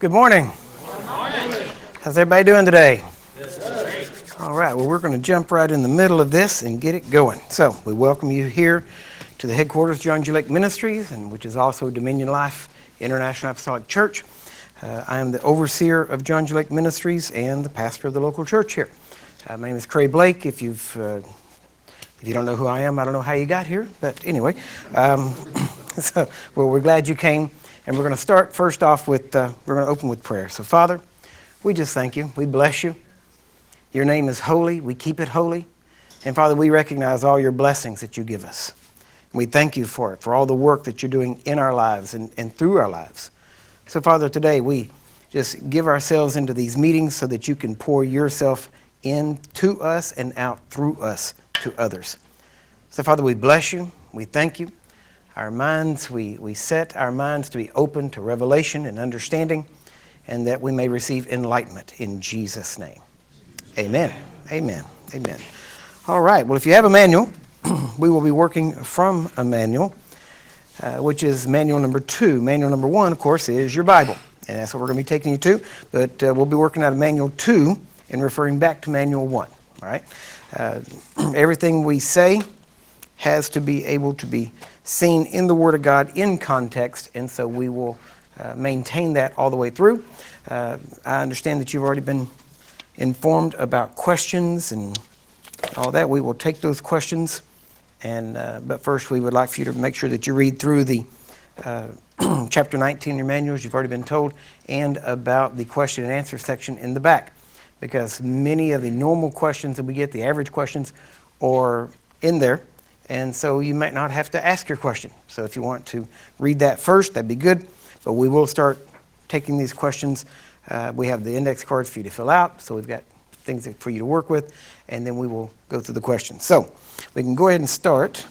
Good morning. Good morning. How's everybody doing today? This is great. All right, well, we're going to jump right in the middle of this and get it going. So, we welcome you here to the headquarters of John G. Lake Ministries, and which is also Dominion Life International Apostolic Church. I am the overseer of John G. Lake Ministries and the pastor of the local church here. My name is Cray Blake. If you don't know who I am, I don't know how you got here, but anyway. We're glad you came. And we're going to start first off with, we're going to open with prayer. So, Father, we just thank you. We bless you. Your name is holy. We keep it holy. And, Father, we recognize all your blessings that you give us. And we thank you for it, for all the work that you're doing in our lives and through our lives. So, Father, today we just give ourselves into these meetings so that you can pour yourself into us and out through us to others. So, Father, we bless you. We thank you. Our minds, we set our minds to be open to revelation and understanding, and that we may receive enlightenment in Jesus' name. Amen. Amen. Amen. All right. Well, if you have a manual, we will be working from a manual, which is manual number 2. Manual number 1, of course, is your Bible, and that's what we're going to be taking you to. But we'll be working out of manual 2 and referring back to manual 1. All right. Everything we say has to be able to be seen in the Word of God in context, and so we will maintain that all the way through. I understand that you've already been informed about questions and all that. We will take those questions, and but first we would like for you to make sure that you read through the chapter 19 in your manuals. You've already been told, and about the question and answer section in the back, because many of the normal questions that we get, the average questions, are in there. And so you might not have to ask your question. So if you want to read that first, that'd be good. But we will start taking these questions. We have the index cards for you to fill out. So we've got things for you to work with. And then we will go through the questions. So we can go ahead and start.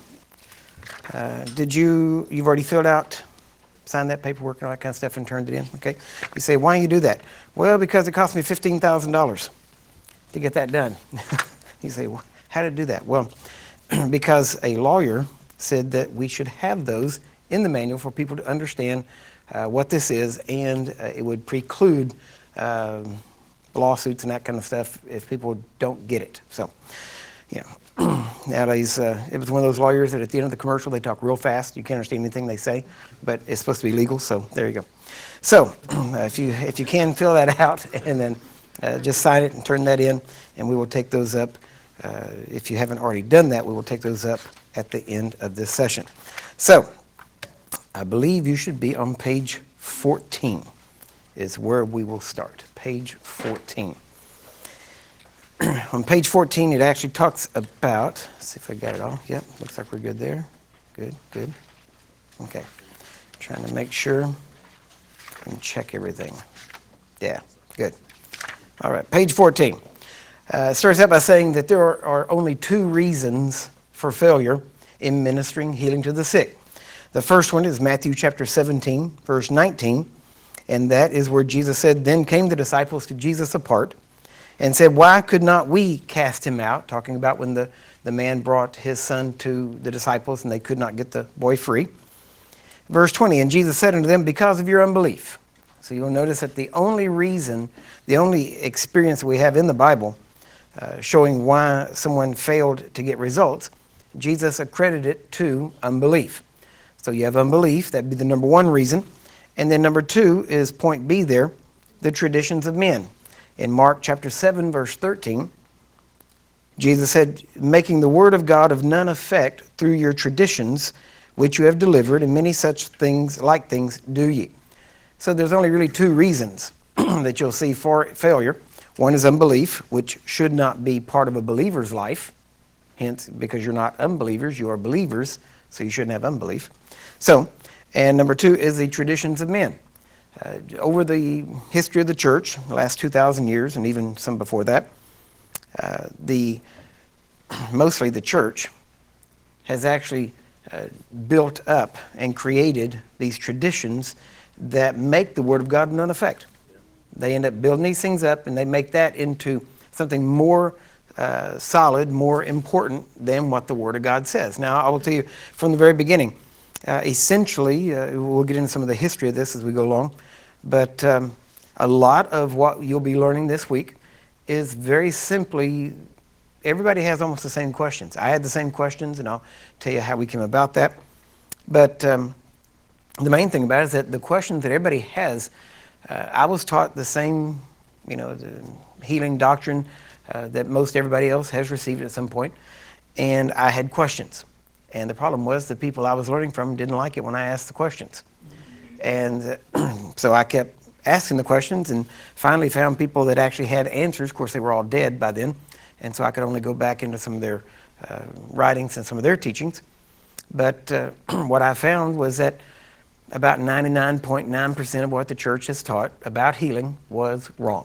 You've already filled out, signed that paperwork and all that kind of stuff and turned it in? Okay. You say, why do you do that? Well, because it cost me $15,000 to get that done. You say, well, how did I do that? Well, because a lawyer said that we should have those in the manual for people to understand what this is, and it would preclude lawsuits and that kind of stuff if people don't get it. So, nowadays, it was one of those lawyers that at the end of the commercial, they talk real fast. You can't understand anything they say, but it's supposed to be legal, so there you go. So, if you can fill that out, and then just sign it and turn that in, and we will take those up. If you haven't already done that, we will take those up at the end of this session. So, I believe you should be on page 14 is where we will start. Page 14. On page 14, it actually talks about, let's see if I got it all. Yep, looks like we're good there. Good. Okay. Trying to make sure and check everything. Yeah, good. All right, page 14. It starts out by saying that there are only 2 reasons for failure in ministering healing to the sick. The first one is Matthew chapter 17, verse 19, and that is where Jesus said, "Then came the disciples to Jesus apart and said, 'Why could not we cast him out?'" Talking about when the man brought his son to the disciples and they could not get the boy free. Verse 20, "And Jesus said unto them, because of your unbelief." So you'll notice that the only experience we have in the Bible showing why someone failed to get results, Jesus accredited it to unbelief. So you have unbelief, that'd be the number 1 reason. And then number 2 is point B there, the traditions of men. In Mark chapter 7, verse 13, Jesus said, "Making the word of God of none effect through your traditions, which you have delivered, and many such things do ye." So there's only really 2 reasons that you'll see for failure. One is unbelief, which should not be part of a believer's life. Hence, because you're not unbelievers, you are believers, so you shouldn't have unbelief. So, and number 2 is the traditions of men. Over the history of the church, the last 2,000 years, and even some before that, mostly the church has actually built up and created these traditions that make the Word of God none effect. They end up building these things up, and they make that into something more solid, more important than what the Word of God says. Now, I will tell you from the very beginning, essentially, we'll get into some of the history of this as we go along, but A lot of what you'll be learning this week is very simply, everybody has almost the same questions. I had the same questions, and I'll tell you how we came about that. But the main thing about it is that the questions that everybody has, I was taught the same, the healing doctrine that most everybody else has received at some point, and I had questions. And the problem was the people I was learning from didn't like it when I asked the questions. And so I kept asking the questions and finally found people that actually had answers. Of course, they were all dead by then, and so I could only go back into some of their writings and some of their teachings. But what I found was that about 99.9% of what the church has taught about healing was wrong.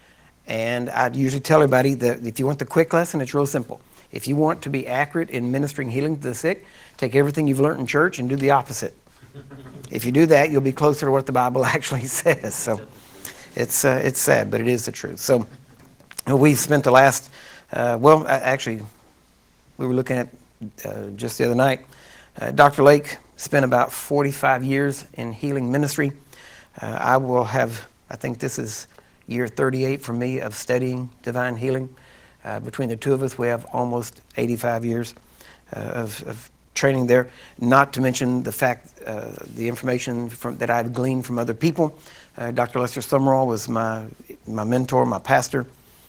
And I usually tell everybody that if you want the quick lesson, it's real simple. If you want to be accurate in ministering healing to the sick, take everything you've learned in church and do the opposite. If you do that, you'll be closer to what the Bible actually says. So it's sad, but it is the truth. So we spent the last, actually, we were looking at just the other night, Dr. Lake spent about 45 years in healing ministry. I think this is year 38 for me of studying divine healing. Between the two of us, we have almost 85 years of training there, not to mention the fact, the information that I've gleaned from other people. Dr. Lester Summerall was my mentor, my pastor.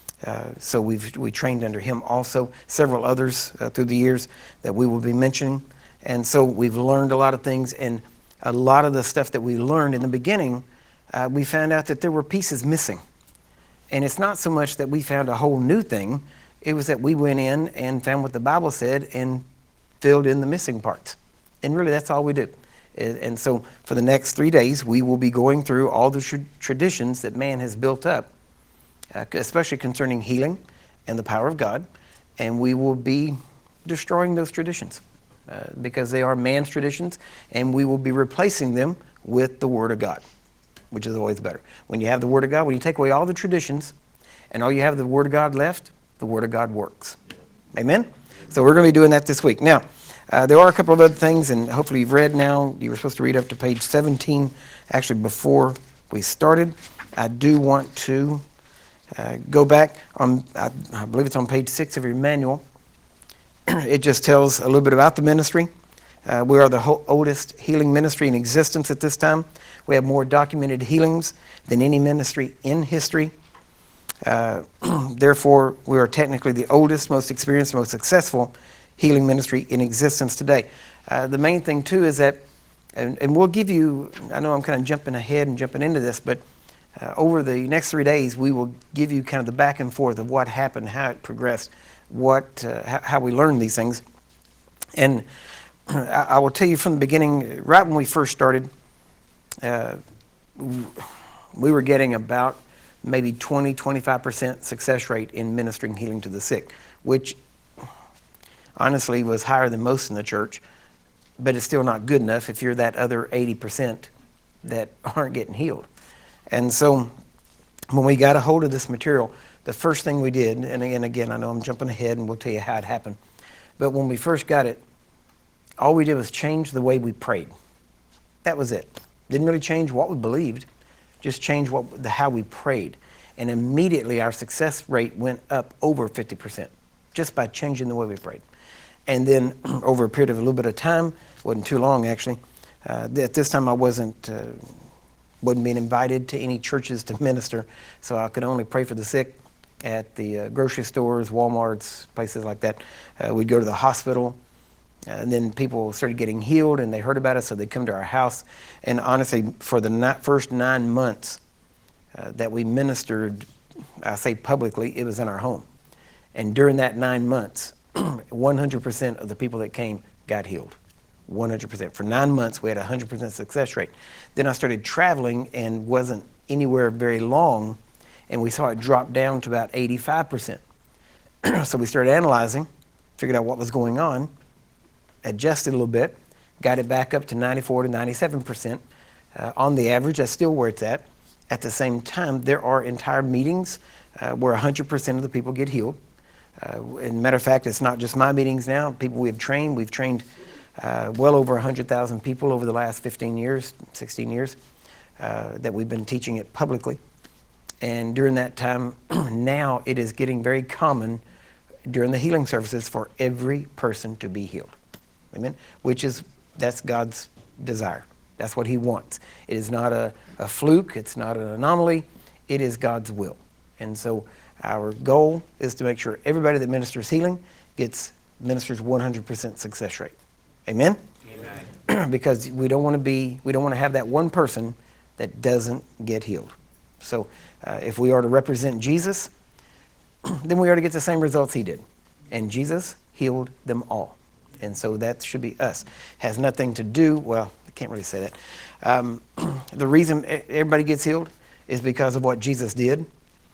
So we trained under him also, several others through the years that we will be mentioning. And so we've learned a lot of things, and a lot of the stuff that we learned in the beginning, we found out that there were pieces missing. And it's not so much that we found a whole new thing, it was that we went in and found what the Bible said and filled in the missing parts. And really, that's all we do. And so for the next 3 days, we will be going through all the traditions that man has built up, especially concerning healing and the power of God. And we will be destroying those traditions because they are man's traditions, and we will be replacing them with the Word of God, which is always better. When you have the Word of God, when you take away all the traditions and all you have the Word of God left, the Word of God works. Amen? So we're going to be doing that this week. Now, there are a couple of other things, and hopefully you've read now. You were supposed to read up to page 17, actually before we started. I do want to go back on, I believe it's on page 6 of your manual. It just tells a little bit about the ministry. We are the oldest healing ministry in existence at this time. We have more documented healings than any ministry in history. Therefore, we are technically the oldest, most experienced, most successful healing ministry in existence today. The main thing, too, is that, and we'll give you, I know I'm kind of jumping ahead and jumping into this, but over the next 3 days, we will give you kind of the back and forth of what happened, how it progressed, how we learned these things. And I will tell you from the beginning, right when we first started, we were getting about maybe 20-25% success rate in ministering healing to the sick, which honestly was higher than most in the church, but it's still not good enough if you're that other 80% that aren't getting healed. And so when we got a hold of this material, the first thing we did, and again, I know I'm jumping ahead and we'll tell you how it happened, but when we first got it, all we did was change the way we prayed. That was it. Didn't really change what we believed, just change how we prayed. And immediately our success rate went up over 50% just by changing the way we prayed. And then over a period of a little bit of time, wasn't too long actually, at this time I wasn't being invited to any churches to minister, so I could only pray for the sick at the grocery stores, Walmarts, places like that. We'd go to the hospital. And then people started getting healed, and they heard about us, so they'd come to our house. And honestly, for the first 9 months that we ministered, I say publicly, it was in our home. And during that 9 months, 100% of the people that came got healed. 100%. For 9 months, we had a 100% success rate. Then I started traveling and wasn't anywhere very long, and we saw it drop down to about 85%. So we started analyzing, figured out what was going on, adjusted a little bit, got it back up to 94 to 97%. On the average, that's still where it's at. At the same time, there are entire meetings where 100% of the people get healed. As a matter of fact, it's not just my meetings now. People we've trained well over 100,000 people over the last 15 years, 16 years that we've been teaching it publicly. And during that time, now it is getting very common during the healing services for every person to be healed. Amen? That's God's desire. That's what he wants. It is not a fluke. It's not an anomaly. It is God's will. And so our goal is to make sure everybody that ministers healing ministers 100% success rate. Amen? Amen. Because we don't want to have that one person that doesn't get healed. So if we are to represent Jesus, then we are to get the same results he did. And Jesus healed them all. And so that should be us. Has nothing to do, well, I can't really say that. The reason everybody gets healed is because of what Jesus did.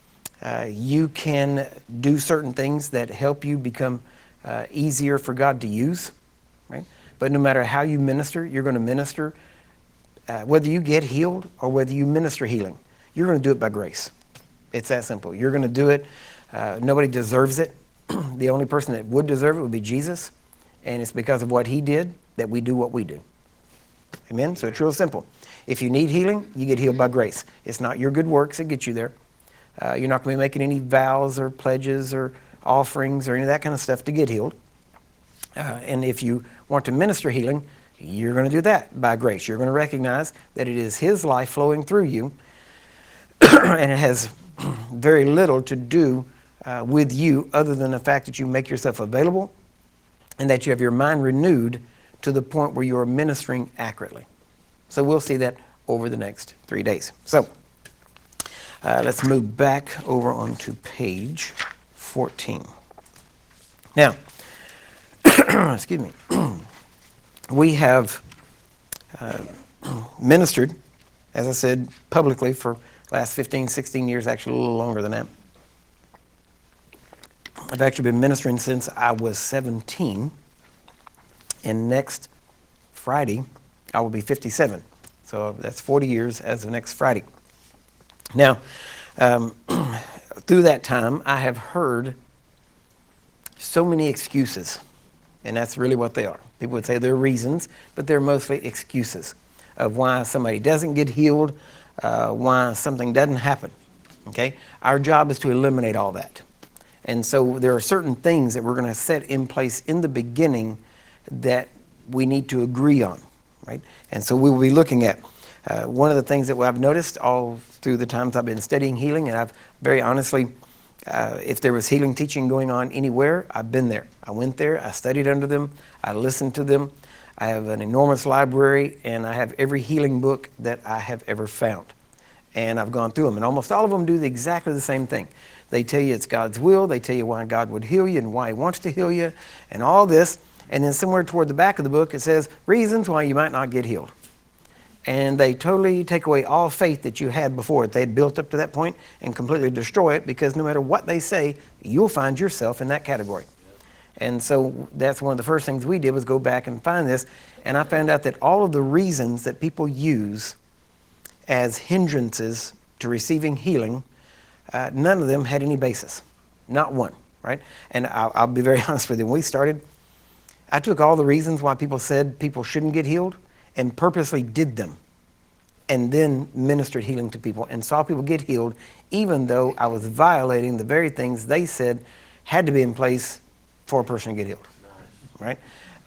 You can do certain things that help you become easier for God to use, right? But no matter how you minister, you're going to minister, whether you get healed or whether you minister healing, you're going to do it by grace. It's that simple. You're going to do it. Nobody deserves it. The only person that would deserve it would be Jesus. And it's because of what he did that we do what we do. Amen? So it's real simple. If you need healing, you get healed by grace. It's not your good works that get you there. You're not going to be making any vows or pledges or offerings or any of that kind of stuff to get healed. And if you want to minister healing, you're going to do that by grace. You're going to recognize that it is his life flowing through you, and it has very little to do with you other than the fact that you make yourself available and that you have your mind renewed to the point where you are ministering accurately. So we'll see that over the next 3 days. So let's move back over onto page 14. Now, excuse me, we have ministered, as I said, publicly for the last 15, 16 years, actually a little longer than that. I've actually been ministering since I was 17, and next Friday I will be 57. So that's 40 years as of next Friday. Now, through that time, I have heard so many excuses, and that's really what they are. People would say they're reasons, but they're mostly excuses of why somebody doesn't get healed, why something doesn't happen. Okay? Our job is to eliminate all that. And so there are certain things that we're going to set in place in the beginning that we need to agree on, right? And so we will be looking at one of the things that I've noticed all through the times I've been studying healing, and I've very honestly, if there was healing teaching going on anywhere, I've been there. I went there, I studied under them, I listened to them. I have an enormous library, and I have every healing book that I have ever found. And I've gone through them, and almost all of them do exactly the same thing. They tell you it's God's will. They tell you why God would heal you and why he wants to heal you and all this. And then somewhere toward the back of the book, it says reasons why you might not get healed. And they totally take away all faith that you had before. They had built up to that point and completely destroy it, because no matter what they say, you'll find yourself in that category. And so that's one of the first things we did, was go back and find this. And I found out that all of the reasons that people use as hindrances to receiving healing, none of them had any basis. Not one, right? And I'll be very honest with you. When we started, I took all the reasons why people said people shouldn't get healed and purposely did them, and then ministered healing to people and saw people get healed, even though I was violating the very things they said had to be in place for a person to get healed, right?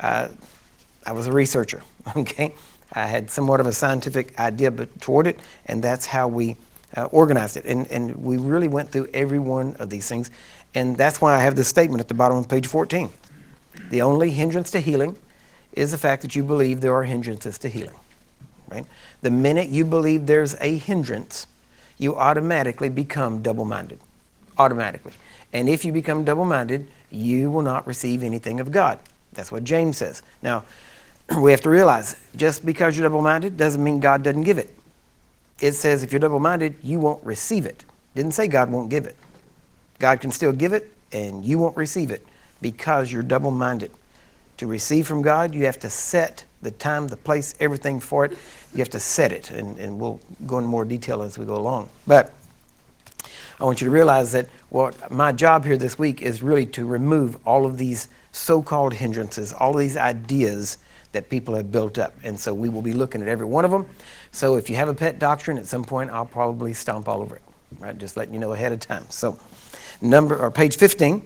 I was a researcher, okay? I had somewhat of a scientific idea toward it, and that's how we organized it. And we really went through every one of these things. And that's why I have this statement at the bottom of page 14. The only hindrance to healing is the fact that you believe there are hindrances to healing, right? The minute you believe there's a hindrance, you automatically become double-minded, automatically. And if you become double-minded, you will not receive anything of God. That's what James says. Now, we have to realize, just because you're double-minded doesn't mean God doesn't give it. It says if you're double-minded, you won't receive it. Didn't say God won't give it. God can still give it, and you won't receive it because you're double-minded. To receive from God, you have to set the time, the place, everything for it. You have to set it, and we'll go into more detail as we go along. But I want you to realize that what my job here this week is really to remove all of these so-called hindrances, all of these ideas that people have built up. And so we will be looking at every one of them. So if you have a pet doctrine, at some point I'll probably stomp all over it. Right, just letting you know ahead of time. So, page 15.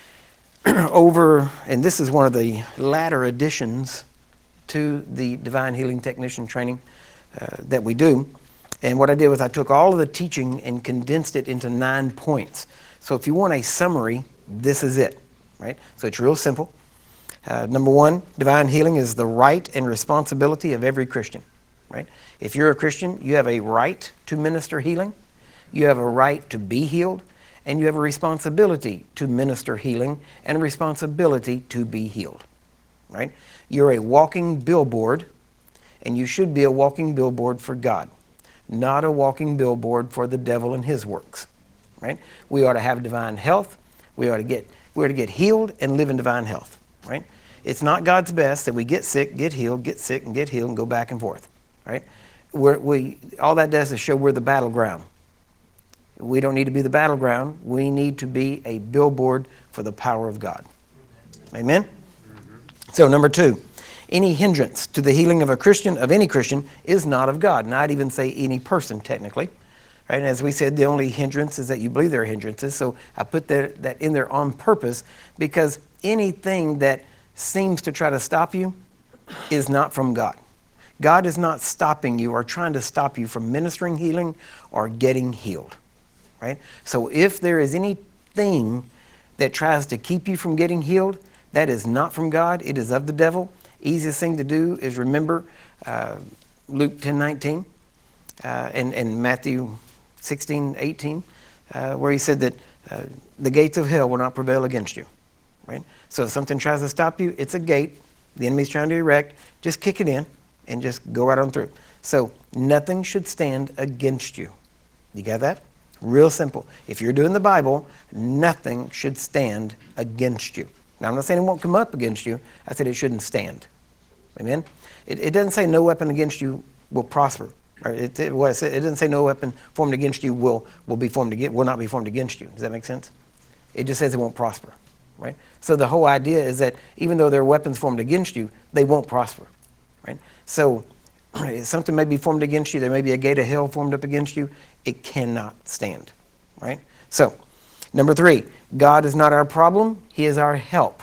And this is one of the latter additions to the Divine Healing Technician training that we do. And what I did was I took all of the teaching and condensed it into 9 points. So if you want a summary, this is it, right? So it's real simple. Number 1, divine healing is the right and responsibility of every Christian, right? If you're a Christian, you have a right to minister healing, you have a right to be healed, and you have a responsibility to minister healing and a responsibility to be healed, right? You're a walking billboard, and you should be a walking billboard for God, not a walking billboard for the devil and his works, right? We ought to have divine health. We ought to get healed and live in divine health, right? It's not God's best that we get sick, get healed, get sick, and get healed, and go back and forth, right? All that does is show we're the battleground. We don't need to be the battleground. We need to be a billboard for the power of God. Amen? So number 2, any hindrance to the healing of a Christian, of any Christian, is not of God. And I'd even say any person, technically. Right? And as we said, the only hindrance is that you believe there are hindrances. So I put that in there on purpose, because anything that seems to try to stop you is not from God. God is not stopping you or trying to stop you from ministering healing or getting healed. Right? So if there is anything that tries to keep you from getting healed, that is not from God. It is of the devil. Easiest thing to do is remember Luke 10:19 and Matthew 16:18, where he said that the gates of hell will not prevail against you. Right? So if something tries to stop you, it's a gate the enemy's trying to erect. Just kick it in and just go right on through. So nothing should stand against you. You got that? Real simple. If you're doing the Bible, nothing should stand against you. Now, I'm not saying it won't come up against you. I said it shouldn't stand. Amen? It doesn't say no weapon against you will prosper. Or it doesn't say no weapon formed against you will not be formed against you. Does that make sense? It just says it won't prosper. Right? So the whole idea is that even though there are weapons formed against you, they won't prosper. Right? So something may be formed against you. There may be a gate of hell formed up against you. It cannot stand. Right? So, number 3, God is not our problem. He is our help.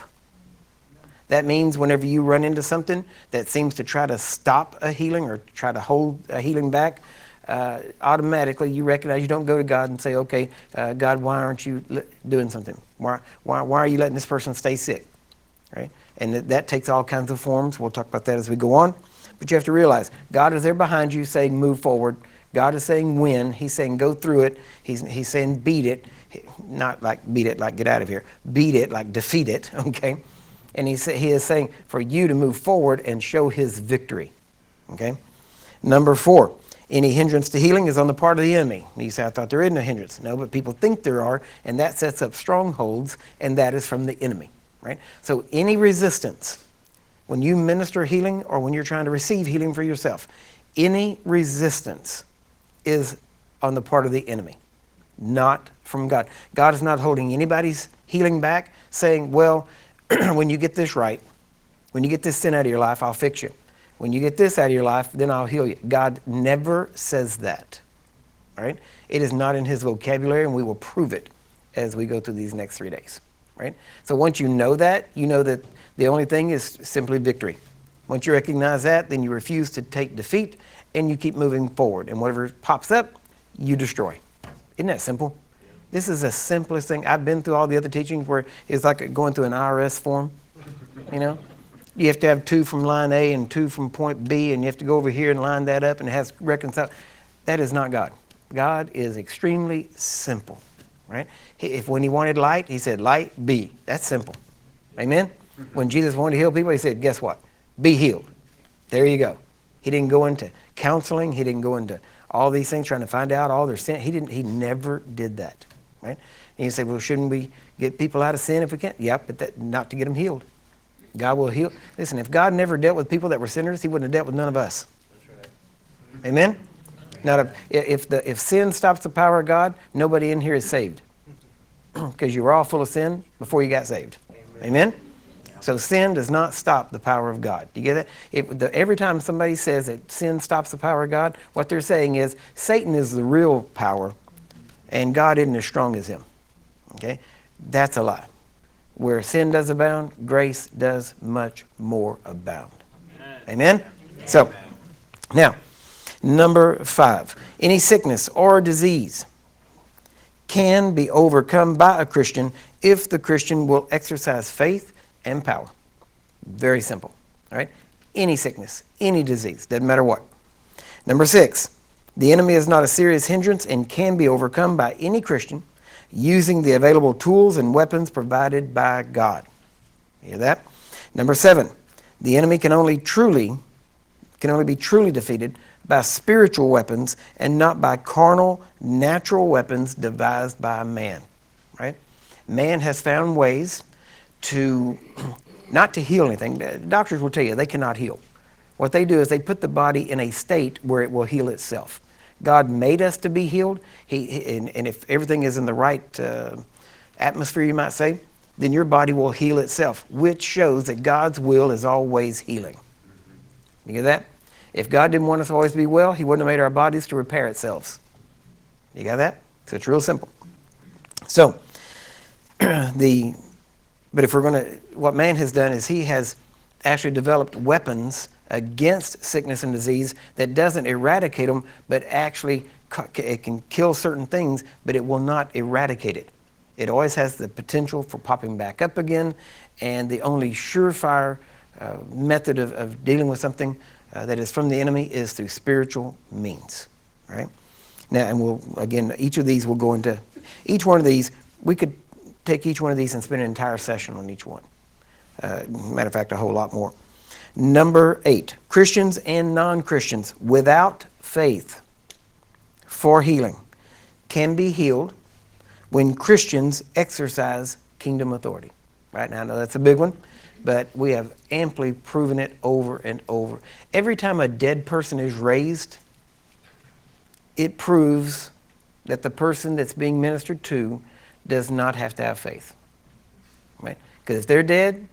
That means whenever you run into something that seems to try to stop a healing or try to hold a healing back, automatically you recognize you don't go to God and say, okay, God, why aren't you doing something? Why are you letting this person stay sick? Right? And that takes all kinds of forms. We'll talk about that as we go on. But you have to realize God is there behind you saying move forward. God is saying win. He's saying go through it. He's saying beat it. Not like beat it like get out of here. Beat it like defeat it. Okay? And he is saying for you to move forward and show his victory. Okay? Number 4, any hindrance to healing is on the part of the enemy. You say, I thought there isn't a hindrance. No, but people think there are, and that sets up strongholds, and that is from the enemy. Right? So any resistance, when you minister healing or when you're trying to receive healing for yourself, any resistance is on the part of the enemy, not from God. God is not holding anybody's healing back, saying, well, when you get this right, when you get this sin out of your life, I'll fix you. When you get this out of your life, then I'll heal you. God never says that. All right? It is not in his vocabulary, and we will prove it as we go through these next 3 days. Right? So once you know that the only thing is simply victory. Once you recognize that, then you refuse to take defeat, and you keep moving forward. And whatever pops up, you destroy. Isn't that simple? This is the simplest thing. I've been through all the other teachings where it's like going through an IRS form. You know? You have to have 2 from line A and 2 from point B, and you have to go over here and line that up, and it has reconciled. That is not God. God is extremely simple. Right? When he wanted light, he said, light be. That's simple. Amen? When Jesus wanted to heal people, he said, guess what? Be healed. There you go. He didn't go into counseling. He didn't go into all these things trying to find out all their sin. He never did that. Right? And you say, well, shouldn't we get people out of sin if we can? Yeah, but not to get them healed. God will heal. Listen, if God never dealt with people that were sinners, he wouldn't have dealt with none of us. That's right. Amen? Now, if sin stops the power of God, nobody in here is saved. Because you were all full of sin before you got saved. Amen? So sin does not stop the power of God. Do you get that? Every time somebody says that sin stops the power of God, what they're saying is Satan is the real power and God isn't as strong as him. Okay? That's a lie. Where sin does abound, grace does much more abound. Amen? So, now, number 5. Any sickness or disease can be overcome by a Christian if the Christian will exercise faith and power. Very simple. All right? Any sickness, any disease, doesn't matter what. Number 6, the enemy is not a serious hindrance and can be overcome by any Christian using the available tools and weapons provided by God. You hear that? Number 7, the enemy can only be truly defeated by spiritual weapons and not by carnal, natural weapons devised by man. Right? Man has found ways to not to heal anything. Doctors will tell you they cannot heal. What they do is they put the body in a state where it will heal itself. God made us to be healed, and if everything is in the right atmosphere, you might say, then your body will heal itself, which shows that God's will is always healing. You get that? If God didn't want us to always be well, he wouldn't have made our bodies to repair itself. You got that? So it's real simple. So, but if we're going to, what man has done is he has actually developed weapons against sickness and disease that doesn't eradicate them, but actually it can kill certain things, but it will not eradicate it. It always has the potential for popping back up again, and the only surefire method of dealing with something that is from the enemy is through spiritual means. Right? Now, and we'll, again, each of these will go into, each one of these, we could take each one of these and spend an entire session on each one. Matter of fact, a whole lot more. Number 8, Christians and non-Christians without faith for healing can be healed when Christians exercise kingdom authority. Right now, I know that's a big one, but we have amply proven it over and over. Every time a dead person is raised, it proves that the person that's being ministered to does not have to have faith. Right? Because if they're dead,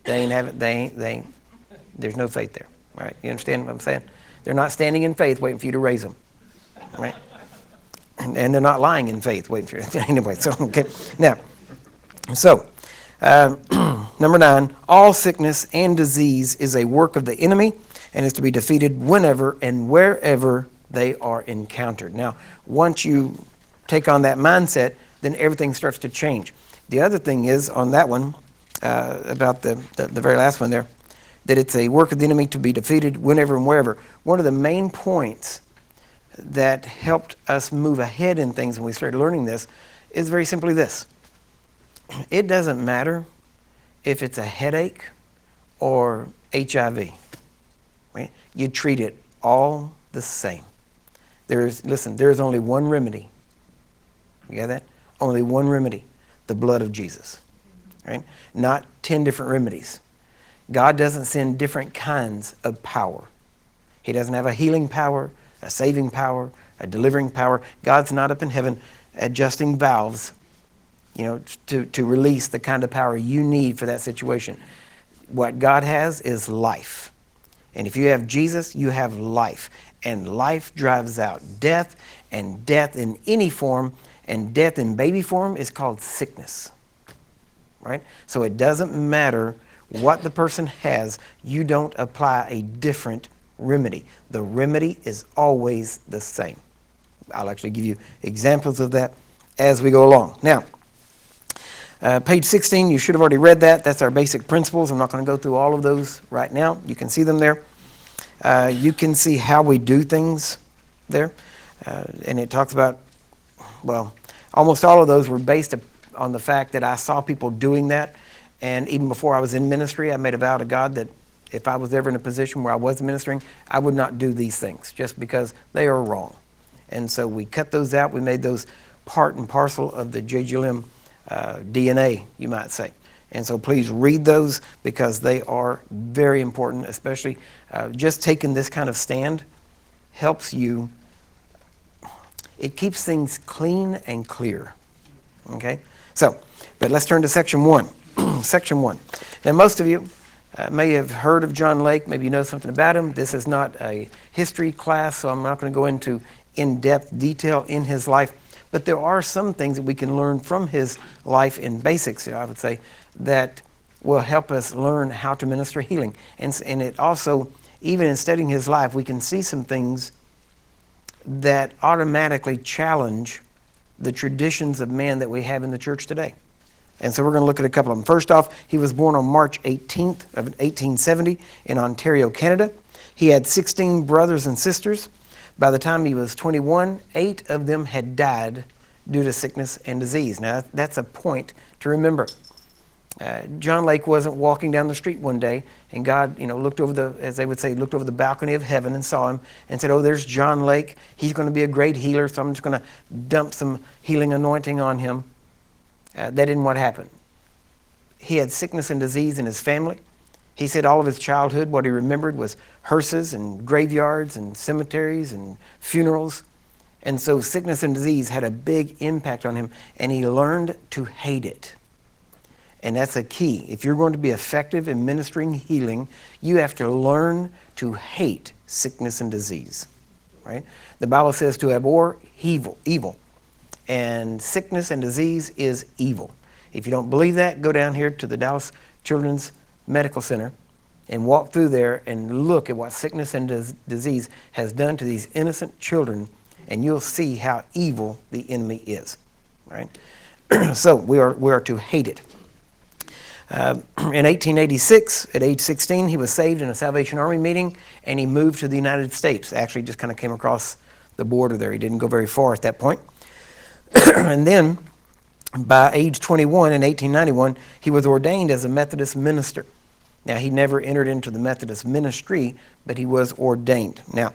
there's no faith there. Right? You understand what I'm saying? They're not standing in faith waiting for you to raise them. Right? And they're not lying in faith waiting for you. Anyway, so, okay. Now, so, number 9, all sickness and disease is a work of the enemy and is to be defeated whenever and wherever they are encountered. Now, once you take on that mindset, then everything starts to change. The other thing is, on that one, about the very last one there, that it's a work of the enemy to be defeated whenever and wherever. One of the main points that helped us move ahead in things when we started learning this is very simply this. It doesn't matter if it's a headache or HIV. Right? You treat it all the same. There's only one remedy. You get that? Only one remedy, the blood of Jesus. Right? Not 10 different remedies. God doesn't send different kinds of power. He doesn't have a healing power, a saving power, a delivering power. God's not up in heaven adjusting valves, to release the kind of power you need for that situation. What God has is life. And if you have Jesus, you have life. And life drives out death, and death in any form, and death in baby form is called sickness. Right? So it doesn't matter what the person has, you don't apply a different remedy. The remedy is always the same. I'll actually give you examples of that as we go along. Now, page 16, you should have already read that. That's our basic principles. I'm not going to go through all of those right now. You can see them there. You can see how we do things there. And it talks about, well, almost all of those were based on the fact that I saw people doing that. And even before I was in ministry, I made a vow to God that if I was ever in a position where I was ministering, I would not do these things just because they are wrong. And so we cut those out. We made those part and parcel of the JGLM DNA, you might say. And so please read those because they are very important, especially just taking this kind of stand helps you. It keeps things clean and clear. Okay? So, but let's turn to section 1. Section 1. Now, most of you may have heard of John Lake. Maybe you know something about him. This is not a history class, so I'm not going to go into in-depth detail in his life. But there are some things that we can learn from his life in basics, I would say, that will help us learn how to minister healing. And it also, even in studying his life, we can see some things that automatically challenge the traditions of man that we have in the church today. And so we're going to look at a couple of them. First off, he was born on March 18th of 1870 in Ontario, Canada. He had 16 brothers and sisters. By the time he was 21, 8 of them had died due to sickness and disease. Now, that's a point to remember. John Lake wasn't walking down the street one day and God, looked over the, as they would say, looked over the balcony of heaven and saw him and said, oh, there's John Lake. He's going to be a great healer, so I'm just going to dump some healing anointing on him. That isn't what happened. He had sickness and disease in his family. He said all of his childhood, what he remembered was hearses and graveyards and cemeteries and funerals. And so sickness and disease had a big impact on him, and he learned to hate it. And that's a key. If you're going to be effective in ministering healing, you have to learn to hate sickness and disease, right? The Bible says to abhor evil. And sickness and disease is evil. If you don't believe that, go down here to the Dallas Children's Medical Center and walk through there and look at what sickness and disease has done to these innocent children, and you'll see how evil the enemy is, right? So we are to hate it. In 1886, at age 16, he was saved in a Salvation Army meeting, and he moved to the United States. Actually, just kind of came across the border there. He didn't go very far at that point. And then, by age 21 in 1891, he was ordained as a Methodist minister. Now, he never entered into the Methodist ministry, but he was ordained. Now,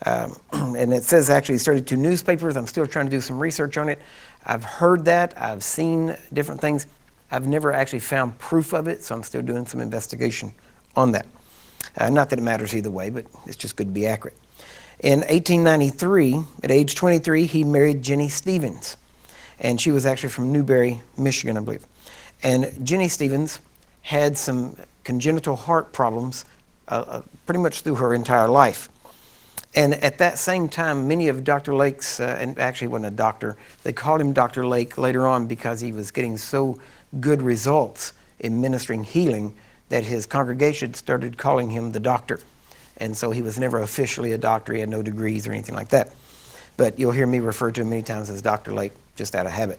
and it says actually he started 2 newspapers. I'm still trying to do some research on it. I've heard that. I've seen different things. I've never actually found proof of it, so I'm still doing some investigation on that. Not that it matters either way, but it's just good to be accurate. In 1893, at age 23, he married Jenny Stevens. And she was actually from Newberry, Michigan, I believe. And Jenny Stevens had some congenital heart problems pretty much through her entire life. And at that same time, many of Dr. Lake's, and actually wasn't a doctor, they called him Dr. Lake later on because he was getting so good results in ministering healing that his congregation started calling him the doctor. And so he was never officially a doctor. He had no degrees or anything like that. But you'll hear me refer to him many times as Dr. Lake, just out of habit.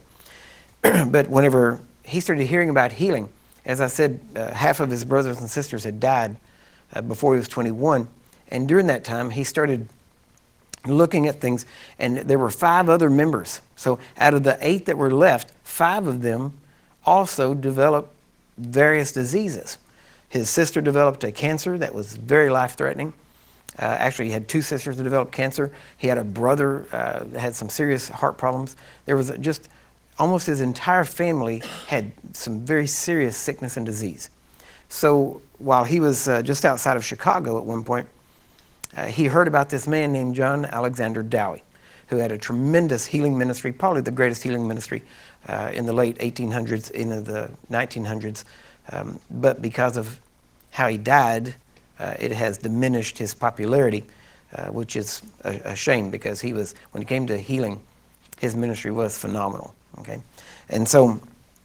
But whenever he started hearing about healing, as I said, half of his brothers and sisters had died before he was 21. And during that time, he started looking at things, and there were 5 other members. So out of the 8 that were left, 5 of them also developed various diseases. His sister developed a cancer that was very life-threatening. Actually, he had 2 sisters that developed cancer. He had a brother that had some serious heart problems. There was just almost his entire family had some very serious sickness and disease. So while he was just outside of Chicago at one point, he heard about this man named John Alexander Dowie, who had a tremendous healing ministry, probably the greatest healing ministry in the late 1800s, into the 1900s. But because of how he died, it has diminished his popularity, which is a shame, because he was, when it came to healing, his ministry was phenomenal. Okay, and so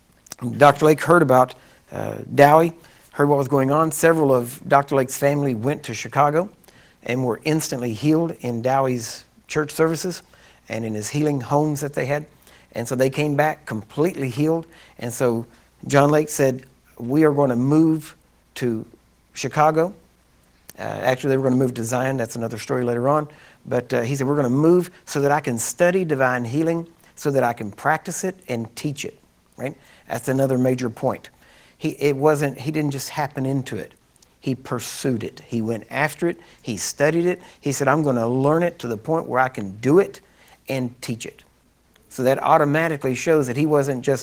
Dr. Lake heard about Dowie, heard what was going on. Several of Dr. Lake's family went to Chicago and were instantly healed in Dowie's church services and in his healing homes that they had. And so they came back completely healed. And so John Lake said, we are going to move to Chicago. Actually, they were going to move to Zion. That's another story later on. But he said, we're going to move so that I can study divine healing, so that I can practice it and teach it, right? That's another major point. He didn't just happen into it. He pursued it. He went after it. He studied it. He said, I'm going to learn it to the point where I can do it and teach it. So that automatically shows that he wasn't just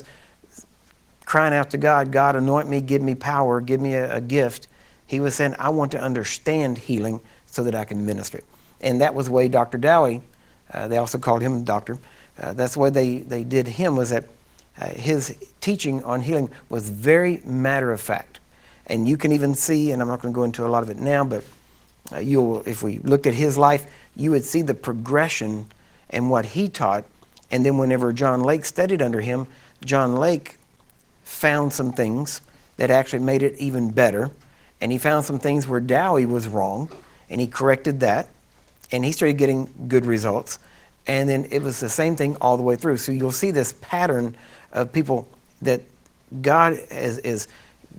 crying out to God, God, anoint me, give me power, give me a gift. He was saying, I want to understand healing so that I can minister it. And that was the way Dr. Dowie, they also called him doctor, that's the way they did him, was that his teaching on healing was very matter of fact. And you can even see, and I'm not going to go into a lot of it now, but if we looked at his life, you would see the progression and what he taught And then whenever John Lake studied under him, John Lake found some things that actually made it even better. And he found some things where Dowie was wrong, and he corrected that. And he started getting good results. And then it was the same thing all the way through. So you'll see this pattern of people that God is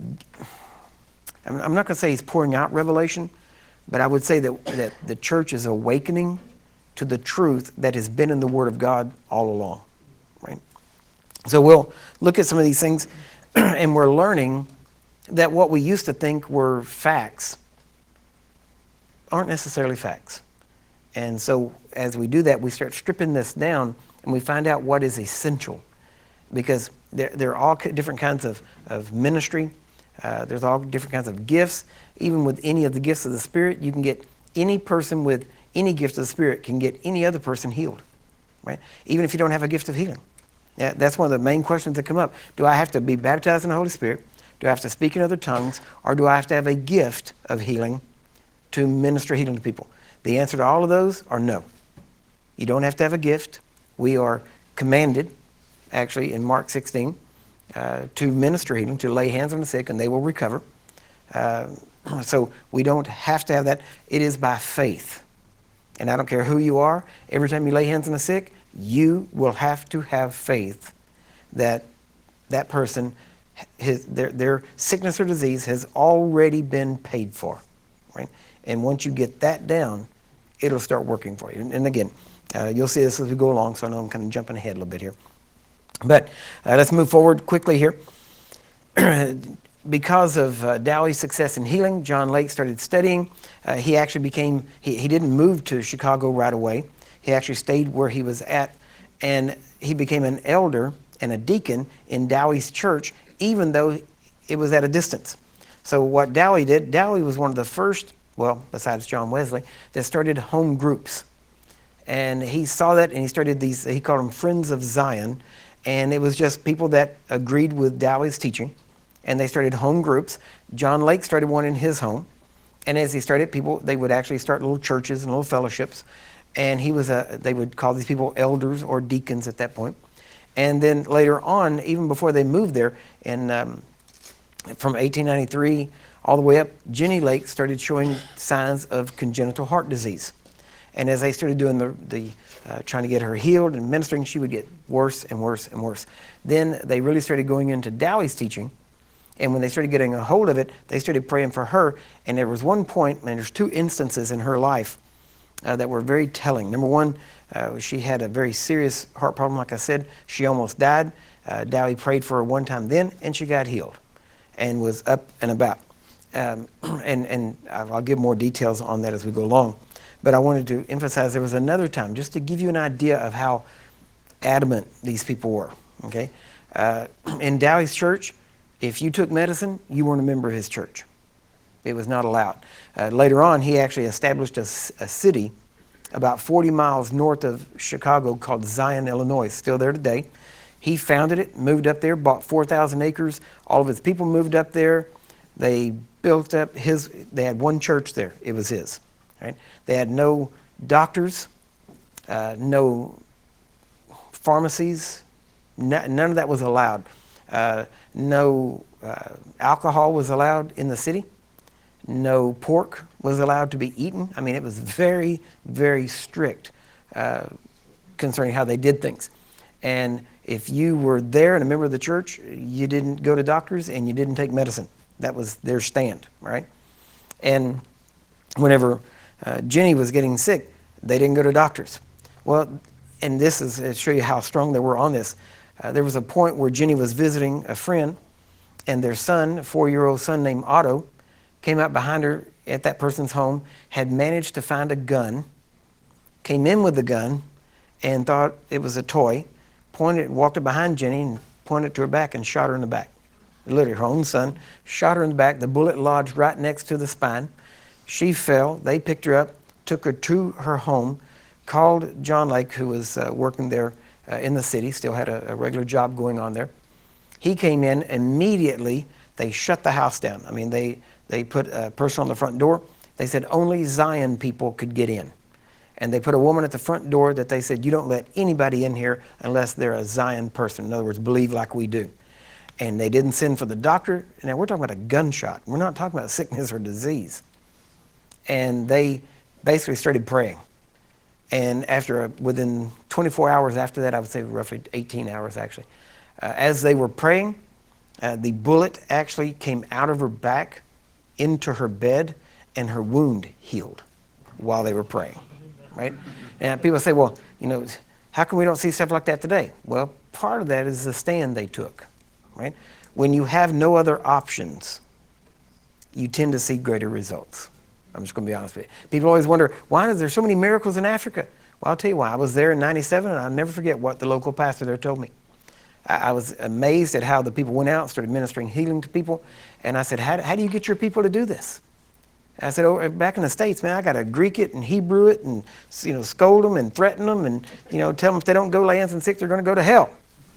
I'm not going to say he's pouring out revelation, but I would say that the church is awakening to the truth that has been in the Word of God all along, right? So we'll look at some of these things, and we're learning that what we used to think were facts aren't necessarily facts. And so as we do that, we start stripping this down, and we find out what is essential. Because there are all different kinds of ministry. There's all different kinds of gifts. Even with any of the gifts of the Spirit, you can get any person with any gift of the Spirit can get any other person healed, right? Even if you don't have a gift of healing. Yeah, that's one of the main questions that come up. Do I have to be baptized in the Holy Spirit? Do I have to speak in other tongues? Or do I have to have a gift of healing to minister healing to people? The answer to all of those are no. You don't have to have a gift. We are commanded, actually, in Mark 16, to minister healing, to lay hands on the sick, and they will recover. So we don't have to have that. It is by faith. And I don't care who you are. Every time you lay hands on the sick, you will have to have faith that that person, their sickness or disease has already been paid for, right? And once you get that down, it'll start working for you. And again, you'll see this as we go along, so I know I'm kind of jumping ahead a little bit here. But let's move forward quickly here. Because of Dowie's success in healing, John Lake started studying. He actually became, he didn't move to Chicago right away. He actually stayed where he was at, and he became an elder and a deacon in Dowie's church, even though it was at a distance. So what Dowie did, Dowie was one of the first, well, besides John Wesley, that started home groups. And he saw that, and he started these, he called them Friends of Zion, and it was just people that agreed with Dowie's teaching, and they started home groups. John Lake started one in his home, and as he started, people, they would actually start little churches and little fellowships, and he was they would call these people elders or deacons at that point. And then later on, even before they moved there, in from 1893 all the way up, Jenny Lake started showing signs of congenital heart disease. And as they started doing the trying to get her healed and ministering, she would get worse and worse and worse. Then they really started going into Dowie's teaching. And when they started getting a hold of it, they started praying for her. And there was one point, and there's two instances in her life that were very telling. Number one, she had a very serious heart problem, like I said. She almost died. Dowie prayed for her one time then, and she got healed and was up and about. And I'll give more details on that as we go along. But I wanted to emphasize there was another time, just to give you an idea of how adamant these people were. Okay, in Dowie's church, if you took medicine, you weren't a member of his church. It was not allowed. Later on, he actually established a city about 40 miles north of Chicago called Zion, Illinois. Still there today. He founded it, moved up there, bought 4,000 acres. All of his people moved up there. They built up they had one church there. It was his. Right? They had no doctors, no pharmacies. None of that was allowed. No alcohol was allowed in the city. No pork was allowed to be eaten. I mean, it was very, very strict concerning how they did things. And if you were there and a member of the church, you didn't go to doctors and you didn't take medicine. That was their stand, right? And whenever Jenny was getting sick, they didn't go to doctors. Well, and this is to show you how strong they were on this. There was a point where Jenny was visiting a friend, and their son, a 4-year-old son named Otto, came out behind her at that person's home, had managed to find a gun, came in with the gun, and thought it was a toy, walked up behind Jenny and pointed to her back and shot her in the back. Literally, her own son shot her in the back. The bullet lodged right next to the spine. She fell. They picked her up, took her to her home, called John Lake, who was working there in the city, still had a regular job going on there. He came in immediately. They shut the house down. I mean, they put a person on the front door. They said only Zion people could get in. And they put a woman at the front door that they said, you don't let anybody in here unless they're a Zion person. In other words, believe like we do. And they didn't send for the doctor. Now, we're talking about a gunshot. We're not talking about sickness or disease. And they basically started praying. And within 24 hours after that, I would say roughly 18 hours actually, as they were praying, the bullet actually came out of her back into her bed, and her wound healed while they were praying, right? And people say, well, how come we don't see stuff like that today? Well, part of that is the stand they took, right? When you have no other options, you tend to see greater results. I'm just going to be honest with you. People always wonder, why is there so many miracles in Africa? Well, I'll tell you why. I was there in 97, and I'll never forget what the local pastor there told me. I was amazed at how the people went out and started ministering healing to people. And I said, how do you get your people to do this? I said, oh, back in the States, man, I got to Greek it and Hebrew it and, scold them and threaten them and, tell them if they don't go lay hands on sick, they're going to go to hell.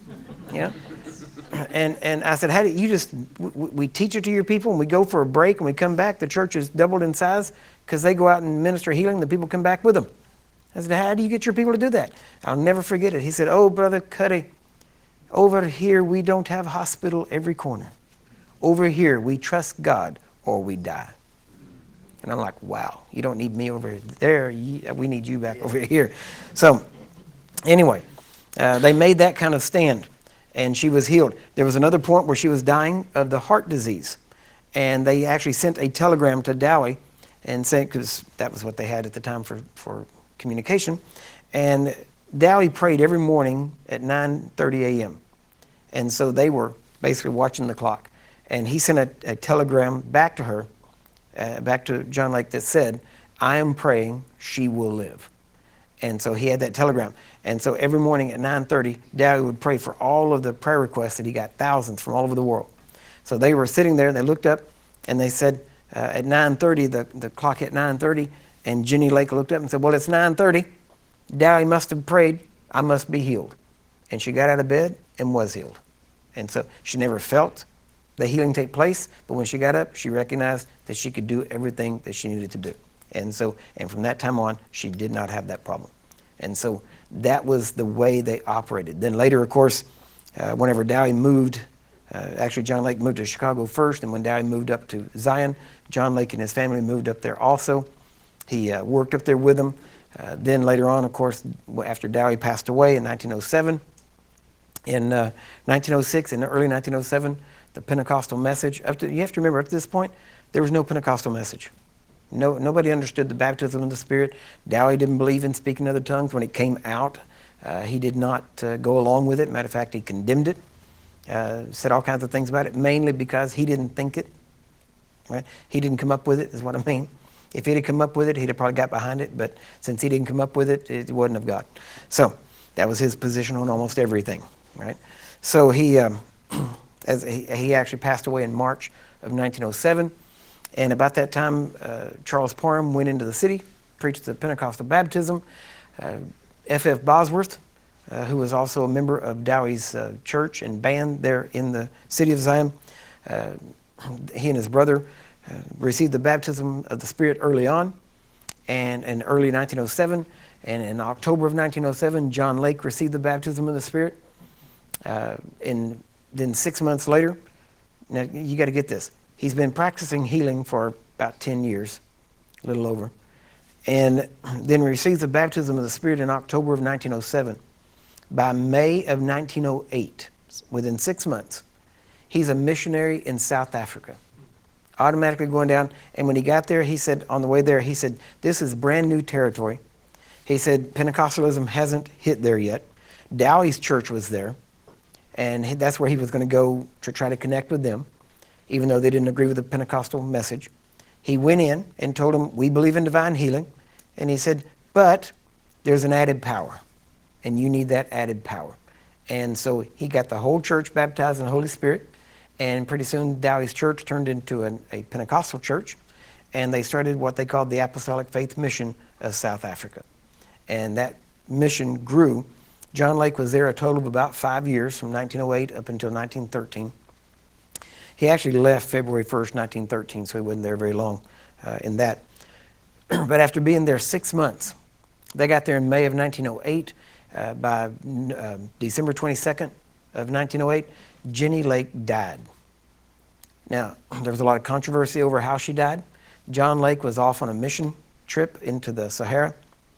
And I said, how do you we teach it to your people and we go for a break and we come back, the church is doubled in size because they go out and minister healing, the people come back with them. I said, how do you get your people to do that? I'll never forget it. He said, oh, Brother Cuddy, over here we don't have hospital every corner. Over here we trust God or we die. And I'm like, wow, you don't need me over there. We need you back over here. So anyway, they made that kind of stand. And she was healed. There was another point where she was dying of the heart disease. And they actually sent a telegram to Dowie and saying, because that was what they had at the time for communication. And Dowie prayed every morning at 9:30 a.m. And so they were basically watching the clock. And he sent a telegram back to her, back to John Lake, that said, I am praying she will live. And so he had that telegram. And so every morning at 9:30, Dowie would pray for all of the prayer requests that he got, thousands from all over the world. So they were sitting there, they looked up, and they said, at 9:30, the clock hit 9:30, and Jenny Lake looked up and said, well, it's 9:30. Dowie must have prayed, I must be healed. And she got out of bed and was healed. And so she never felt the healing take place, but when she got up, she recognized that she could do everything that she needed to do. And from that time on, she did not have that problem. And so that was the way they operated. Then later, of course, whenever Dowie moved, actually John Lake moved to Chicago first, and when Dowie moved up to Zion, John Lake and his family moved up there also. He worked up there with them. Then later on, of course, after Dowie passed away in 1907, in 1906, in the early 1907, the Pentecostal message, you have to remember, up to this point, there was no Pentecostal message. Nobody understood the baptism of the Spirit. Dowie didn't believe in speaking other tongues. When it came out, he did not go along with it. Matter of fact, he condemned it, said all kinds of things about it, mainly because he didn't think it. Right? He didn't come up with it, is what I mean. If he'd have come up with it, he'd have probably got behind it. But since he didn't come up with it, it wasn't of God. So that was his position on almost everything. Right? So he actually passed away in March of 1907. And about that time, Charles Parham went into the city, preached the Pentecostal baptism. F.F. Bosworth, who was also a member of Dowie's church and band there in the city of Zion, he and his brother received the baptism of the Spirit early on, and in early 1907. And in October of 1907, John Lake received the baptism of the Spirit. And then 6 months later, now you got to get this. He's been practicing healing for about 10 years, a little over, and then received the baptism of the Spirit in October of 1907. By May of 1908, within 6 months, he's a missionary in South Africa, automatically going down. And when he got there, he said, on the way there, he said, this is brand new territory. He said, Pentecostalism hasn't hit there yet. Dowie's church was there, and that's where he was going to go to try to connect with them, even though they didn't agree with the Pentecostal message. He went in and told them, we believe in divine healing. And he said, but there's an added power, and you need that added power. And so he got the whole church baptized in the Holy Spirit, and pretty soon Dowie's church turned into a Pentecostal church, and they started what they called the Apostolic Faith Mission of South Africa. And that mission grew. John Lake was there a total of about 5 years, from 1908 up until 1913. He actually left February 1st, 1913, so he wasn't there very long in that. But after being there 6 months, They got there in May of 1908. By December 22nd of 1908, Jenny Lake died. Now, there was a lot of controversy over how she died. John Lake was off on a mission trip into the Sahara.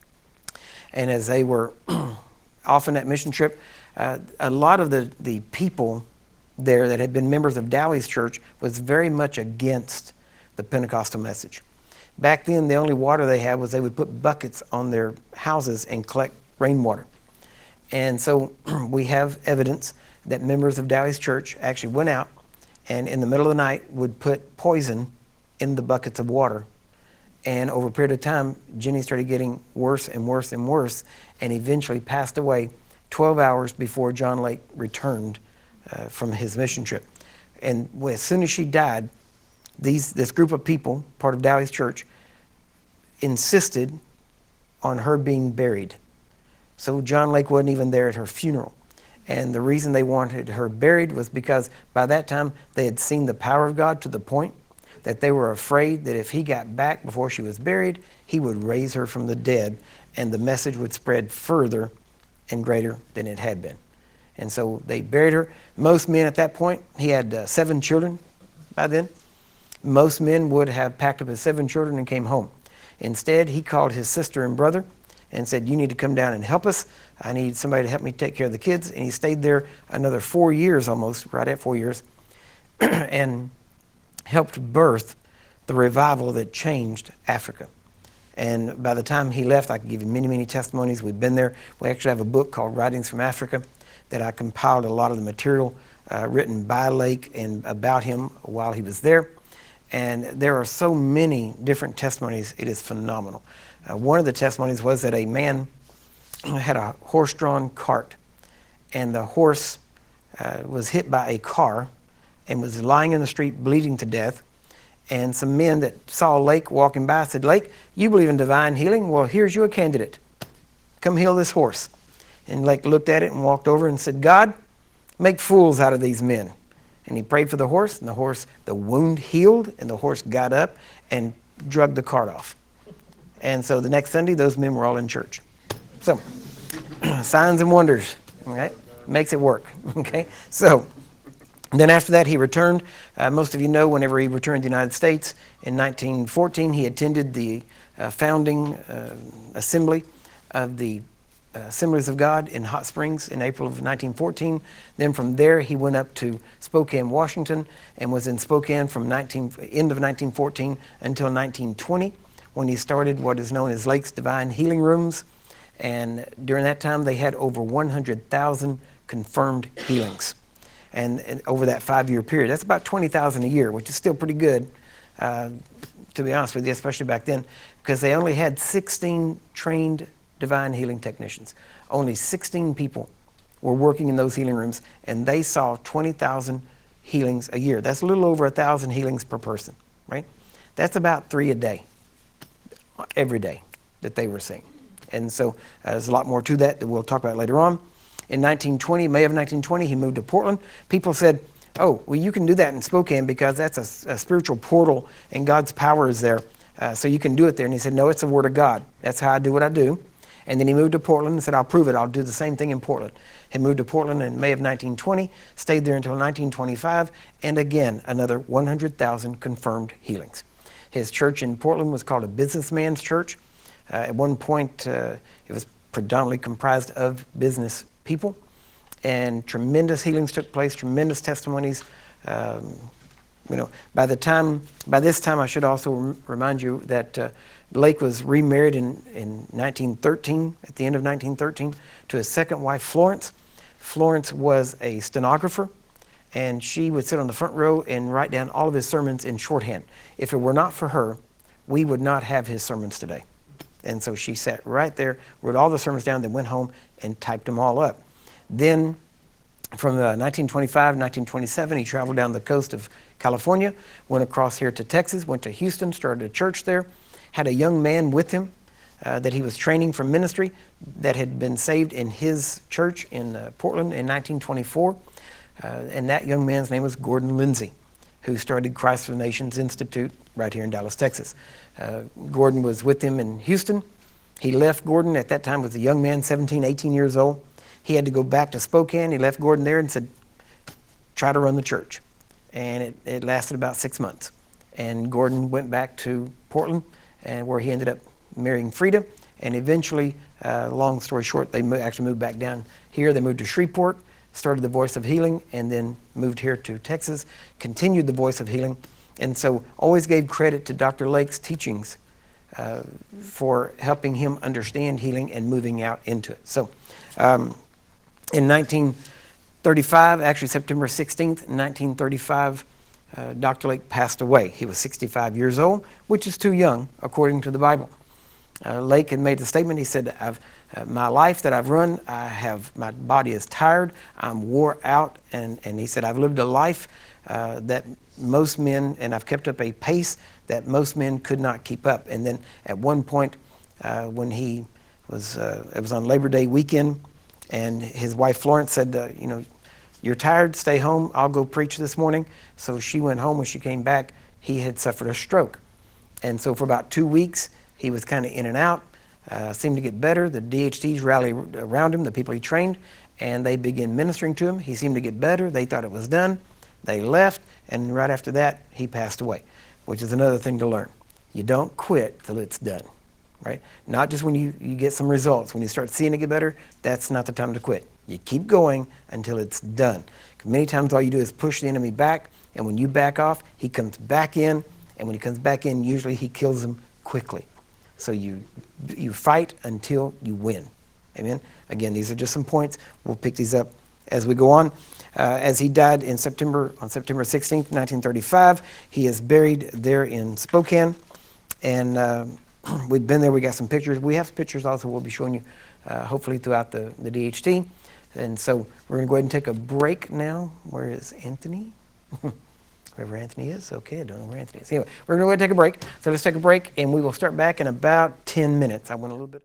And as they were off on that mission trip, a lot of the people there that had been members of Dowie's church was very much against the Pentecostal message. Back then, the only water they had was they would put buckets on their houses and collect rainwater. And so we have evidence that members of Dowie's church actually went out and in the middle of the night would put poison in the buckets of water. And over a period of time, Jenny started getting worse and worse and worse and eventually passed away 12 hours before John Lake returned from his mission trip. And as soon as she died, this group of people, part of Dowie's church, insisted on her being buried. So John Lake wasn't even there at her funeral. And the reason they wanted her buried was because by that time they had seen the power of God to the point that they were afraid that if he got back before she was buried, he would raise her from the dead and the message would spread further and greater than it had been. And so they buried her. Most men at that point, he had 7 children by then. Most men would have packed up his 7 children and came home. Instead, he called his sister and brother and said, "You need to come down and help us. I need somebody to help me take care of the kids." And he stayed there another 4 years almost, right at 4 years, and helped birth the revival that changed Africa. And by the time he left, I could give you many, many testimonies. We've been there. We actually have a book called Writings from Africa that I compiled a lot of the material written by Lake and about him while he was there. And there are so many different testimonies. It is phenomenal. One of the testimonies was that a man had a horse-drawn cart, and the horse was hit by a car and was lying in the street bleeding to death. And some men that saw Lake walking by said, "Lake, you believe in divine healing? Well, here's your candidate. Come heal this horse." And Lake looked at it and walked over and said, "God, make fools out of these men." And he prayed for the horse, and the wound healed, and the horse got up and dragged the cart off. And so the next Sunday, those men were all in church. So, signs and wonders, right? Makes it work, okay? So, then after that, he returned. Most of you know, whenever he returned to the United States in 1914, he attended the founding assembly of the Assemblies of God in Hot Springs in April of 1914. Then from there, he went up to Spokane, Washington, and was in Spokane from end of 1914 until 1920, when he started what is known as Lake's Divine Healing Rooms. And during that time, they had over 100,000 confirmed healings. And over that 5-year period, that's about 20,000 a year, which is still pretty good, to be honest with you, especially back then, because they only had 16 trained divine healing technicians. Only 16 people were working in those healing rooms, and they saw 20,000 healings a year. That's a little over 1,000 healings per person, right? That's about 3 a day, every day that they were seeing. And so there's a lot more to that we'll talk about later on. In 1920, May of 1920, he moved to Portland. People said, "Oh, well, you can do that in Spokane because that's a spiritual portal and God's power is there, so you can do it there." And he said, "No, it's the Word of God. That's how I do what I do." And then he moved to Portland and said, "I'll prove it. I'll do the same thing in Portland." He moved to Portland in May of 1920, stayed there until 1925, and again, another 100,000 confirmed healings. His church in Portland was called a businessman's church. At one point, it was predominantly comprised of business people, and tremendous healings took place, tremendous testimonies. By this time, I should also remind you that Lake was remarried in 1913, at the end of 1913, to his second wife, Florence. Florence was a stenographer, and she would sit on the front row and write down all of his sermons in shorthand. If it were not for her, we would not have his sermons today. And so she sat right there, wrote all the sermons down, then went home and typed them all up. Then from 1925, 1927, he traveled down the coast of California, went across here to Texas, went to Houston, started a church there, had a young man with him that he was training for ministry that had been saved in his church in Portland in 1924. And that young man's name was Gordon Lindsay, who started Christ for the Nations Institute right here in Dallas, Texas. Gordon was with him in Houston, He left Gordon at that time, was a young man, 17, 18 years old. He had to go back to Spokane. He left Gordon there and said, try to run the church. And it lasted about 6 months. And Gordon went back to Portland, and where he ended up marrying Frida. And eventually, long story short, they actually moved back down here. They moved to Shreveport, started the Voice of Healing, and then moved here to Texas, continued the Voice of Healing. And so always gave credit to Dr. Lake's teachings for helping him understand healing and moving out into it. So in 1935, actually September 16th, 1935, Dr. Lake passed away. He was 65 years old, which is too young, according to the Bible. Lake had made the statement. He said, my life that I've run, my body is tired, I'm wore out, and he said, I've lived a life that most men, and I've kept up a pace that most men could not keep up. And then at one point, when he was, it was on Labor Day weekend, and his wife Florence said, you're tired, stay home, I'll go preach this morning. So she went home. When she came back, he had suffered a stroke. And so for about 2 weeks, he was kind of in and out, seemed to get better. The DHTs rallied around him, the people he trained, and they began ministering to him. He seemed to get better. They thought it was done. They left, and right after that, he passed away, which is another thing to learn. You don't quit till it's done, right? Not just when you get some results. When you start seeing it get better, that's not the time to quit. You keep going until it's done. Many times all you do is push the enemy back, and when you back off, he comes back in, and when he comes back in, usually he kills them quickly. So you fight until you win. Amen? Again, these are just some points. We'll pick these up as we go on. As he died on September 16th, 1935, he is buried there in Spokane. And we've been there. We got some pictures. We have pictures also we'll be showing you hopefully throughout the DHT. And so we're going to go ahead and take a break now. Where is Anthony? Wherever Anthony is. Okay, I don't know where Anthony is. Anyway, we're going to go ahead and take a break. So let's take a break, and we will start back in about 10 minutes. I went a little bit.